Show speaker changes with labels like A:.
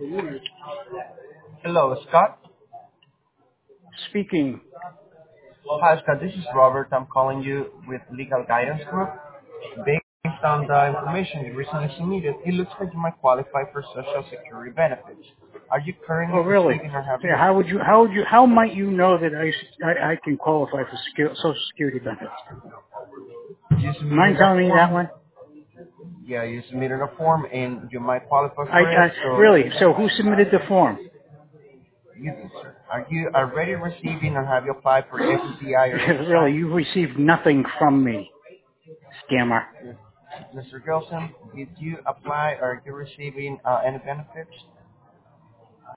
A: Hello, Scott.
B: Speaking.
A: Hi, Scott. This is Robert. I'm calling you with Legal Guidance Group. Based on the information you recently submitted, it looks like you might qualify for Social Security benefits. Are you
B: Oh,
A: currently
B: really?
A: receiving or having
B: Yeah, how might you know that I can qualify for Social Security benefits?
A: you
B: Mind
A: submitted a
B: telling me that
A: form?
B: one?
A: Yeah, you submitted a form and you might qualify for it.
B: I
A: So,
B: really. So who submitted the form?
A: you did, sir. Are you already receiving or have you applied for SCI or
B: Really,
A: SSI?
B: you received nothing from me, scammer.
A: Mr. Gilson, did you apply or are you receiving any benefits?